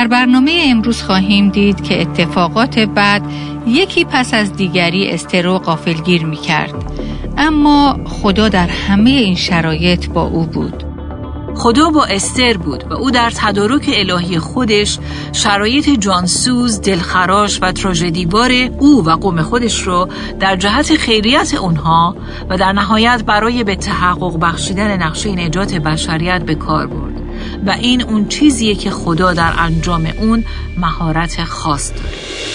در برنامه امروز خواهیم دید که اتفاقات بعد یکی پس از دیگری استر رو غافلگیر می‌کرد، اما خدا در همه این شرایط با او بود. خدا با استر بود و او در تدارک الهی خودش شرایط جانسوز، دلخراش و تراژدی‌بار او و قوم خودش رو در جهت خیریت اونها و در نهایت برای به تحقق بخشیدن نقشه نجات بشریت به کار برد و این اون چیزیه که خدا در انجام اون مهارت خاص داره.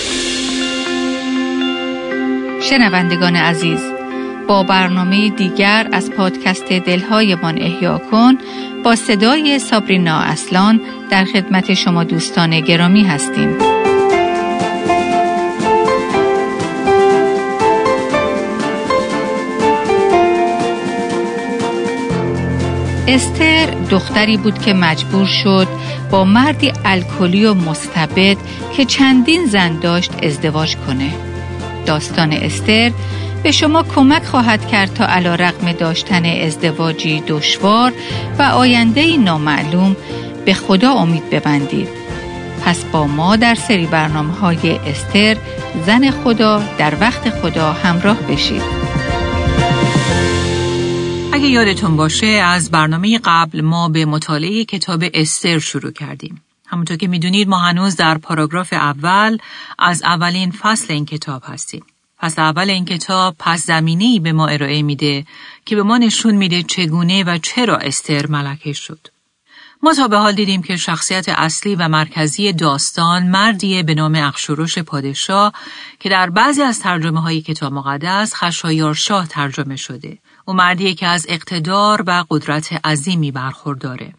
شنوندگان عزیز، با برنامه دیگر از پادکست دلهایمان احیا کن با صدای سابرینا اصلان در خدمت شما دوستان گرامی هستیم. استر دختری بود که مجبور شد با مردی الکلی و مستبد که چندین زن داشت ازدواج کنه. داستان استر به شما کمک خواهد کرد تا علیرغم داشتن ازدواجی دشوار و آینده‌ای نامعلوم به خدا امید ببندید. پس با ما در سری برنامه‌های استر زن خدا در وقت خدا همراه بشید. اگه یادتون باشه از برنامه قبل ما به مطالعه کتاب استر شروع کردیم. همونطور که میدونید ما هنوز در پاراگراف اول از اولین فصل این کتاب هستیم. فصل اول این کتاب پس زمینه‌ای به ما ارائه میده که به ما نشون میده چگونه و چرا استر ملکه شد. ما تا به حال دیدیم که شخصیت اصلی و مرکزی داستان مردیه به نام اخشورش پادشاه که در بعضی از ترجمه‌های کتاب مقدس خشایارشاه ترجمه شده. او مردیه که از اقتدار و قدرت عظیمی برخورداره.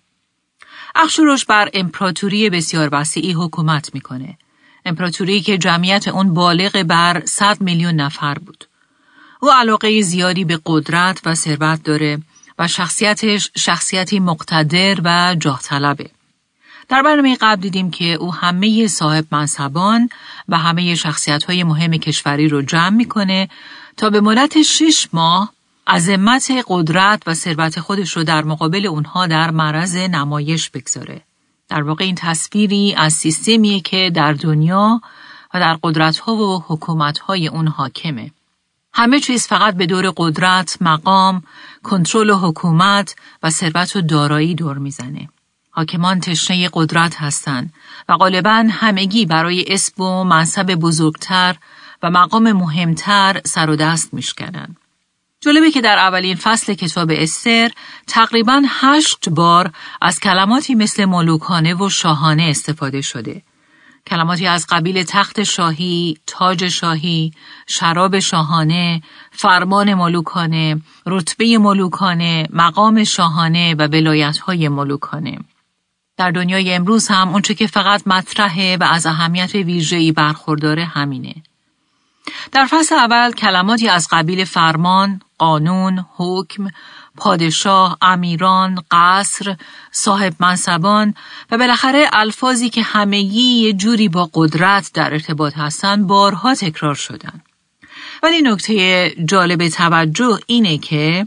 اخشورش بر امپراتوری بسیار وسیعی حکومت میکنه. امپراتوری که جمعیت اون بالغ بر 100 میلیون نفر بود. او علاقه زیادی به قدرت و ثروت داره و شخصیتش شخصیتی مقتدر و جاه طلبه. در برنامه قبل دیدیم که او همه صاحب منصبان و همه شخصیت‌های مهم کشوری رو جمع میکنه تا به مدت 6 ماه عظمت قدرت و ثروت خودش رو در مقابل اونها در معرض نمایش بگذاره. در واقع این تصویری از سیستمیه که در دنیا و در قدرت‌ها و حکومت‌های اون حاکمه. همه چیز فقط به دور قدرت، مقام، کنترل و حکومت و ثروت و دارایی دور میزنه. حاکمان تشنه قدرت هستن و غالباً همگی برای اسم و منصب بزرگتر و مقام مهمتر سر و دست میشکنن. جالبه که در اولین فصل کتاب استر تقریباً 8 بار از کلماتی مثل ملوکانه و شاهانه استفاده شده. کلماتی از قبیل تخت شاهی، تاج شاهی، شراب شاهانه، فرمان ملوکانه، رتبه ملوکانه، مقام شاهانه و ولایت‌های ملوکانه. در دنیای امروز هم اونچه که فقط مطرحه و از اهمیت ویژه‌ای برخورداره همینه. در فصل اول کلماتی از قبیل فرمان، قانون، حکم، پادشاه، امیران، قصر، صاحب منصبان و بالاخره الفاظی که همگی یه جوری با قدرت در ارتباط هستن بارها تکرار شدن. ولی نکته جالب توجه اینه که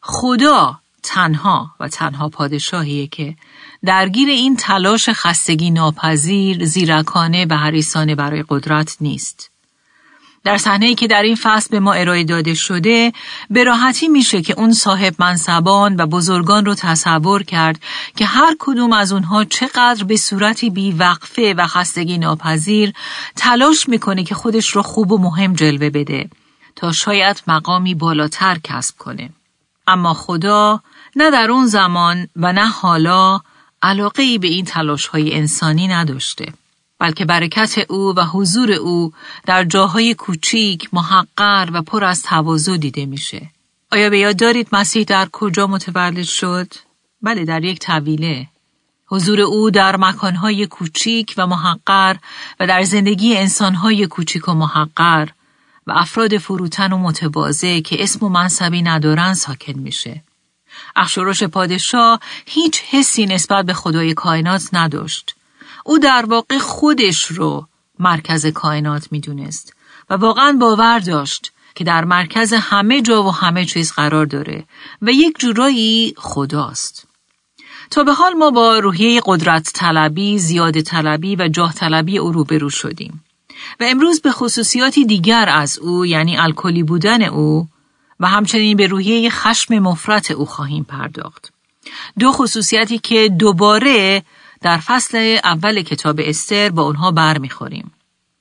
خدا تنها و تنها پادشاهیه که درگیر این تلاش خستگی ناپذیر، زیرکانه و حریصانه برای قدرت نیست. در صحنه‌ای که در این فصل به ما ارائه داده شده، به راحتی میشه که اون صاحب منصبان و بزرگان رو تصور کرد که هر کدوم از اونها چقدر به صورتی بی‌وقفه و خستگی ناپذیر تلاش میکنه که خودش رو خوب و مهم جلوه بده تا شاید مقامی بالاتر کسب کنه. اما خدا نه در اون زمان و نه حالا علاقه‌ای به این تلاش‌های انسانی نداشته، بلکه برکت او و حضور او در جاهای کوچیک، محقر و پر از تواضع دیده میشه. آیا به یاد دارید مسیح در کجا متولد شد؟ بله، در یک طویله. حضور او در مکانهای کوچیک و محقر و در زندگی انسانهای کوچیک و محقر و افراد فروتن و متواضع که اسم و منصبی ندارن ساکن میشه. اخشورش پادشاه هیچ حسی نسبت به خدای کائنات نداشت. او در واقع خودش رو مرکز کائنات میدونست و واقعا باور داشت که در مرکز همه جا و همه چیز قرار داره و یک جورایی خداست. تا به حال ما با روحیه قدرت طلبی، زیاده طلبی و جاه طلبی او روبرو شدیم و امروز به خصوصیاتی دیگر از او، یعنی الکلی بودن او و همچنین به روحیه خشم مفرط او خواهیم پرداخت. 2 خصوصیتی که دوباره در فصل اول کتاب استر با اونها برمیخوریم.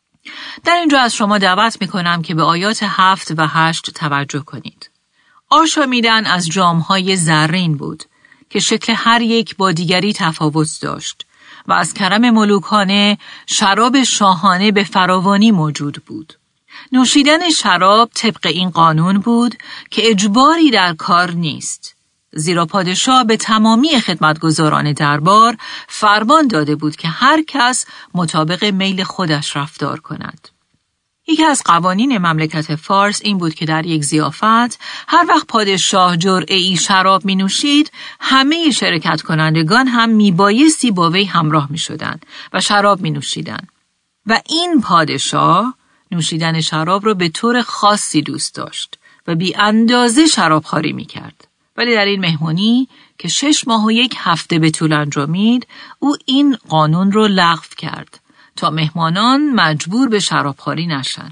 در اینجا از شما دعوت میکنم که به آیات 7 و 8 توجه کنید. آشامیدن از جامهای زرین بود که شکل هر یک با دیگری تفاوت داشت و از کرم ملوکانه شراب شاهانه به فراوانی موجود بود. نوشیدن شراب طبق این قانون بود که اجباری در کار نیست، زیرا پادشاه به تمامی خدمتگزاران دربار فرمان داده بود که هر کس مطابق میل خودش رفتار کند. یکی از قوانین مملکت فارس این بود که در یک ضیافت هر وقت پادشاه جرعه‌ای شراب می نوشید، همه شرکت کنندگان هم می بایستی با وی همراه می شدند و شراب می نوشیدن. و این پادشاه نوشیدن شراب را به طور خاصی دوست داشت و بی اندازه شرابخواری می کرد. ولی در این مهمانی که 6 ماه و 1 هفته به طول انجامید، او این قانون رو لغو کرد تا مهمانان مجبور به شرابخواری نشن.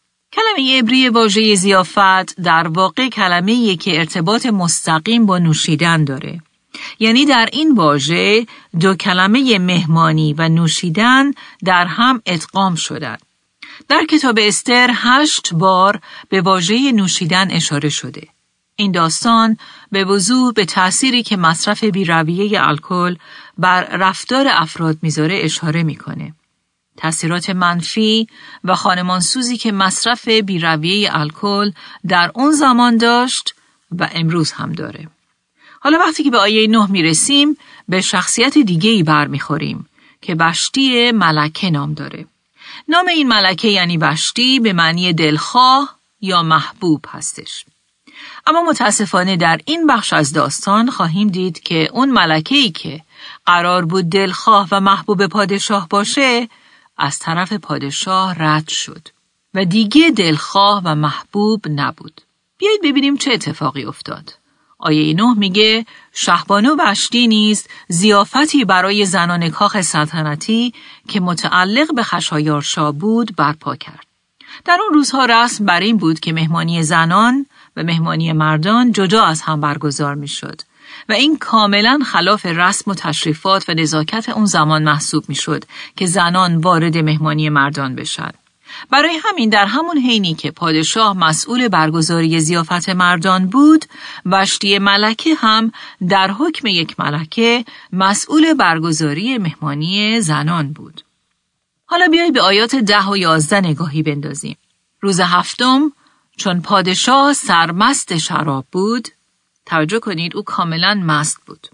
کلمه عبری واژه ضیافت در واقع کلمه‌ایه که ارتباط مستقیم با نوشیدن داره. یعنی در این واژه 2 کلمه مهمانی و نوشیدن در هم ادغام شدند. در کتاب استر 8 بار به واژه نوشیدن اشاره شده. این داستان به وضوح به تأثیری که مصرف بی‌رویه الکل بر رفتار افراد میذاره اشاره میکنه. تأثیرات منفی و خانمانسوزی که مصرف بی‌رویه الکل در اون زمان داشت و امروز هم داره. حالا وقتی که به آیه 9 میرسیم، به شخصیت دیگه‌ای برمیخوریم که وشتی ملکه نام داره. نام این ملکه یعنی وشتی به معنی دلخواه یا محبوب هستش. اما متاسفانه در این بخش از داستان خواهیم دید که اون ملکه‌ای که قرار بود دلخواه و محبوب پادشاه باشه، از طرف پادشاه رد شد و دیگه دلخواه و محبوب نبود. بیایید ببینیم چه اتفاقی افتاد. آیه 9 میگه شهبانو وشتی نیز ضیافتی برای زنان کاخ سلطنتی که متعلق به خشایارشا بود برپا کرد. در اون روزها رسم بر این بود که مهمانی زنان و مهمانی مردان جدا از هم برگزار می شد و این کاملا خلاف رسم و تشریفات و نزاکت اون زمان محسوب می شد که زنان وارد مهمانی مردان بشن. برای همین در همون حینی که پادشاه مسئول برگزاری ضیافت مردان بود، وشتی ملکه هم در حکم یک ملکه مسئول برگزاری مهمانی زنان بود. حالا بیایید به آیات 10 و 11 نگاهی بندازیم. روز 7 چون پادشاه سرمست شراب بود، توجه کنید او کاملا مست بود.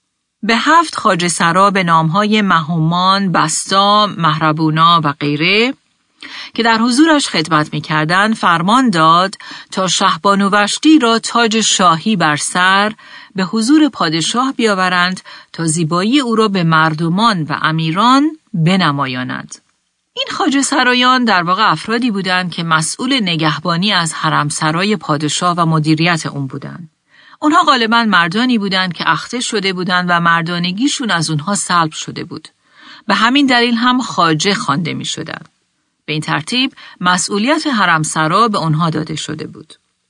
به 7 خواجه سرا به نامهای مهومان، بستا، مهربونا و غیره که در حضورش خدمت می‌کردند فرمان داد تا شهبانو وشتی را تاج شاهی بر سر به حضور پادشاه بیاورند تا زیبایی او را به مردمان و امیران بنمایانند. این خواجه سرایان در واقع افرادی بودند که مسئول نگهبانی از حرمسرای پادشاه و مدیریت اون بودند. اونها غالباً مردانی بودند که اخته شده بودند و مردانگیشون از اونها سلب شده بود. به همین دلیل هم خواجه خوانده می شدند. به این ترتیب مسئولیت حرمسرا به اونها داده شده بود.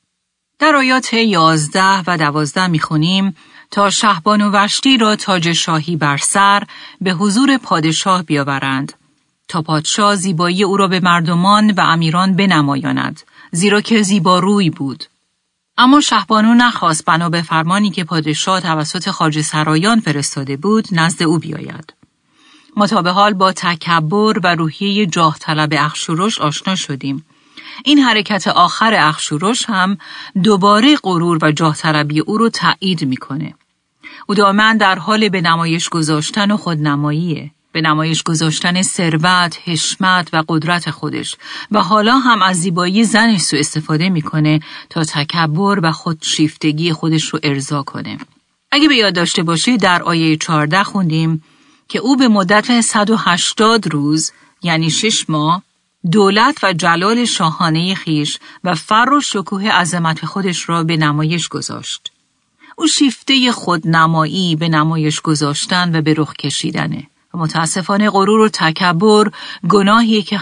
در آیات 11 و 12 می خونیم تا شهبانو وشتی را تاج شاهی بر سر به حضور پادشاه بیاورند تا پادشاه زیبایی او را به مردمان و امیران بنمایاند، زیرا که زیباروی بود. اما شهبانو نخواست بنا به فرمانی که پادشاه توسط خواجه سرایان فرستاده بود نزد او بیاید. ما تا به حال با تکبر و روحیه جاه طلب اخشورش آشنا شدیم. این حرکت آخر اخشورش هم دوباره غرور و جاه طلبی او رو تایید میکنه. او دائما در حال به نمایش گذاشتن و خودنماییه، به نمایش گذاشتن ثروت، حشمت و قدرت خودش و حالا هم از زیبایی زنش سوء استفاده میکنه تا تکبر و خودشیفتگی خودش رو ارضا کنه. اگه به یاد داشته باشید در آیه 14 خوندیم که او به مدت 180 روز یعنی 6 ماه دولت و جلال شاهانه خیش و فر و شکوه عظمت خودش را به نمایش گذاشت. او شیفته خودنمایی به نمایش گذاشتن و به رخ کشیدنه. و متاسفانه غرور و تکبر گناهیه که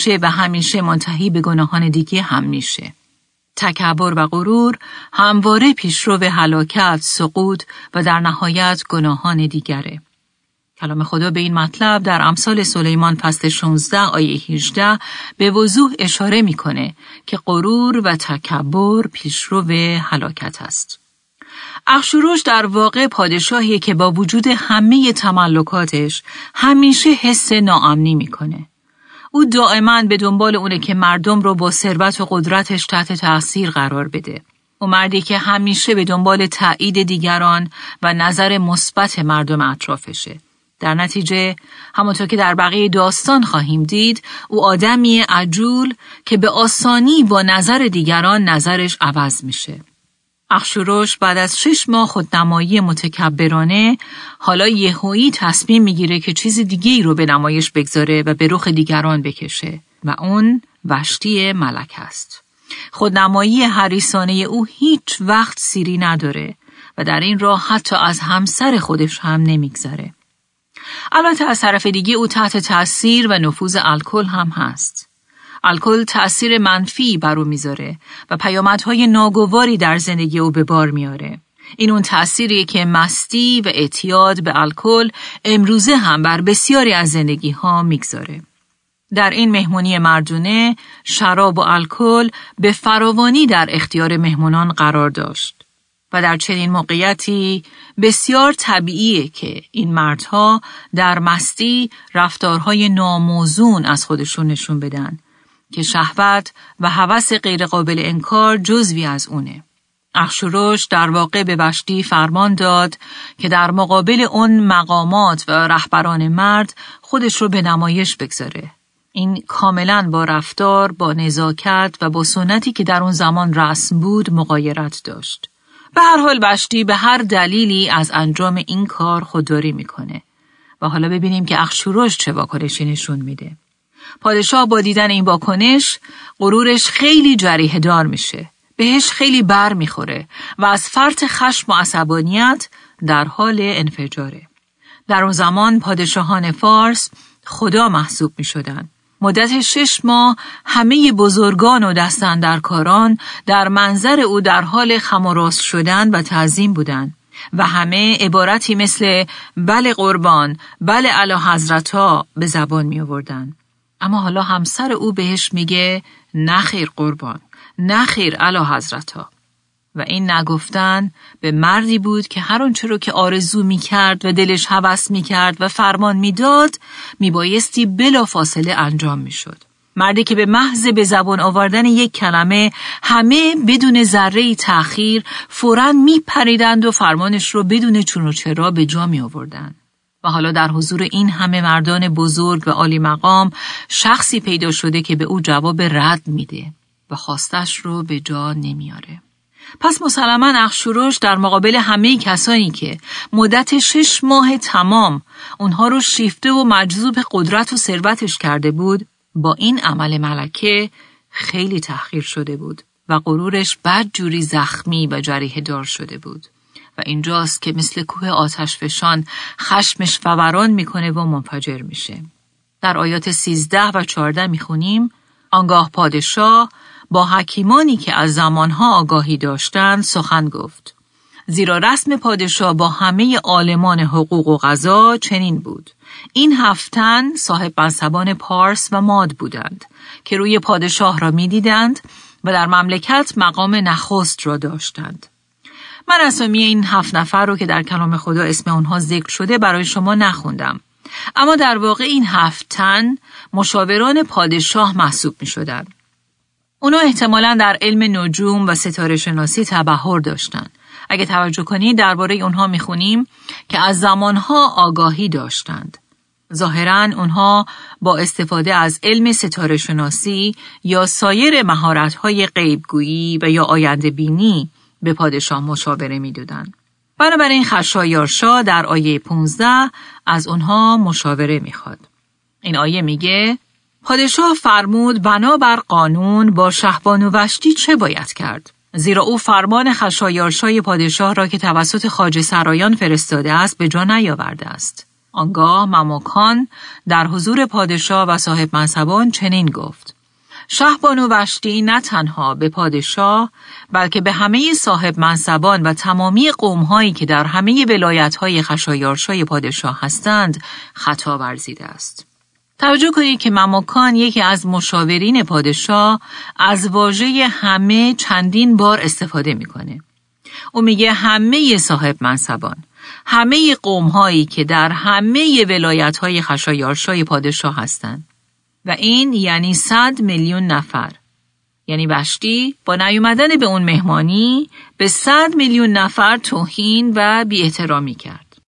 همیشه منتهی به گناهان دیگه هم میشه. تکبر و غرور همواره پیشرو به هلاکت، سقوط و در نهایت گناهان دیگره. کلام خدا به این مطلب در امثال سلیمان فصل 16 آیه 18 به وضوح اشاره میکنه که غرور و تکبر پیشرو به هلاکت است. اخشوروش در واقع پادشاهیه که با وجود همه تملکاتش همیشه حس ناامنی میکنه. او دائما به دنبال اونه که مردم رو با ثروت و قدرتش تحت تأثیر قرار بده. او مردی که همیشه به دنبال تایید دیگران و نظر مثبت مردم اطرافشه. در نتیجه همونطور که در بقیه داستان خواهیم دید، او آدمی عجول که به آسانی با نظر دیگران نظرش عوض میشه. اخشوروش بعد از 6 ماه خودنمایی متکبرانه حالا یهویی تصمیم میگیره که چیز دیگه‌ای رو به نمایش بگذاره و به رخ دیگران بکشه و اون وشتی ملک است. خودنمایی حریصانه او هیچ وقت سیری نداره و در این راه حتی از همسر خودش هم نمیگذره. البته از طرف دیگه او تحت تأثیر و نفوذ الکل هم هست. الکل تأثیر منفی بر او میذاره و پیامدهای ناگواری در زندگی او به بار میاره. این اون تأثیریه که مستی و اعتیاد به الکل امروزه هم بر بسیاری از زندگی ها میگذاره. در این مهمونی مردونه شراب و الکل به فراوانی در اختیار مهمانان قرار داشت و در چنین موقعیتی بسیار طبیعیه که این مردها در مستی رفتارهای ناموزون از خودشون نشون بدن که شهوت و هوس غیرقابل انکار جزوی از اونه. اخشوروش در واقع به وشتی فرمان داد که در مقابل اون مقامات و رهبران مرد خودش رو به نمایش بگذاره. این کاملاً با رفتار، با نزاکت و با سنتی که در اون زمان رسم بود مغایرت داشت. به هر حال وشتی به هر دلیلی از انجام این کار خودداری میکنه و حالا ببینیم که اخشوروش چه واکنشی نشون میده. پادشاه با دیدن این واکنش غرورش خیلی جریحه دار میشه، بهش خیلی بر میخوره و از فرط خشم و عصبانیت در حال انفجاره. در اون زمان پادشاهان فارس خدا محسوب میشدن. مدت 6 ماه همه بزرگان و دستاندرکاران در منظر او در حال خم و راست شدن و تعظیم بودند و همه عبارتی مثل بله قربان، بله اعلی حضرتا به زبان می آوردن. اما حالا همسر او بهش میگه نخیر قربان، نخیر اعلی حضرتا. و این نگفتن به مردی بود که هر آنچه رو که آرزو می‌کرد و دلش هوس می‌کرد و فرمان می‌داد میبایستی بلافاصله انجام می‌شد. مردی که به محض به زبان آوردن یک کلمه همه بدون ذره‌ای تأخیر فوراً میپریدند و فرمانش رو بدون چون و چرا به جا می‌آوردند. و حالا در حضور این همه مردان بزرگ و عالی مقام شخصی پیدا شده که به او جواب رد میده و خواستش رو به جا نمیاره. پس مسلماً اخشوروش در مقابل همه کسانی که مدت 6 ماه تمام اونها رو شیفته و مجذوب قدرت و ثروتش کرده بود، با این عمل ملکه خیلی تحقیر شده بود و غرورش بدجوری زخمی و جریحه دار شده بود. و اینجاست که مثل کوه آتش فشان خشمش فوران میکنه و منفجر میشه. در آیات 13 و 14 میخونیم: آنگاه پادشاه با حکیمانی که از زمانها آگاهی داشتند سخن گفت. زیرا رسم پادشاه با همه عالمان حقوق و قضا چنین بود. این 7 تن صاحب منصبان پارس و ماد بودند که روی پادشاه را می دیدند و در مملکت مقام نخست را داشتند. من اسامی این 7 نفر رو که در کلام خدا اسم اونها ذکر شده برای شما نخوندم. اما در واقع این 7 تن مشاوران پادشاه محسوب می شدند. اونا احتمالاً در علم نجوم و ستاره شناسی تبحر داشتن. اگه توجه کنید درباره اونها میخونیم که از زمانها آگاهی داشتند. ظاهراً اونها با استفاده از علم ستاره شناسی یا سایر مهارت‌های غیبگویی و یا آینده بینی به پادشاه مشاوره میدادند. بنابراین خشایارشا در آیه 15 از اونها مشاوره میخواد. این آیه میگه: پادشاه فرمود بنابر قانون با شهبانو وشتی چه باید کرد؟ زیرا او فرمان خشایارشای پادشاه را که توسط خواجه سرایان فرستاده است به جا نیاورده است. آنگاه مموکان در حضور پادشاه و صاحب منصبان چنین گفت: شهبانو وشتی نه تنها به پادشاه بلکه به همه صاحب منصبان و تمامی قوم‌هایی که در همه ولایت‌های خشایارشای پادشاه هستند خطا ورزیده است. توجه کنید که مموکان یکی از مشاورین پادشاه از واژه همه چندین بار استفاده میکنه. او میگه همه صاحب منصبان، همه قوم‌هایی که در همه ولایت‌های خشایارشای پادشاه هستند. و این یعنی 100 میلیون نفر. یعنی وشتی با نیومدن به اون مهمانی به 100 میلیون نفر توهین و بی‌احترامی کرد.